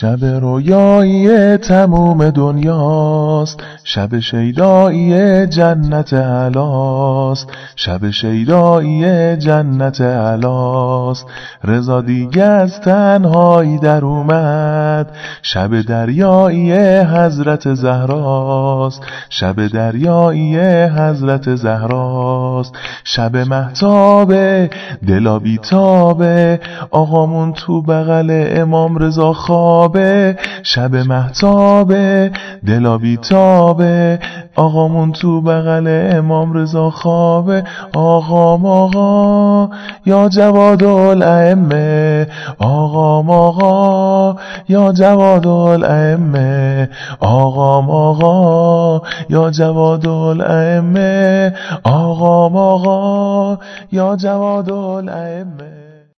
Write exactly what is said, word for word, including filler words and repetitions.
شب رویایی تموم دنیاست، شب شیدایی جنت علاست، شب شیدایی جنت علاست. رضا دیگه از تنهایی در اومد، شب دریایی حضرت زهراست، شب دریایی حضرت زهراست. شب مهتابه دلا بیتابه، آقامون تو بغل امام رضا خوابه. شب مهتابه دلا بیتابه، آقامون تو بغل امام رضا خوابه. آقام آقا یا جواد الائمه، آقام آقا یا جواد الائمه، آقام آقا یا جواد الائمه، آقام آقا یا جواد الائمه.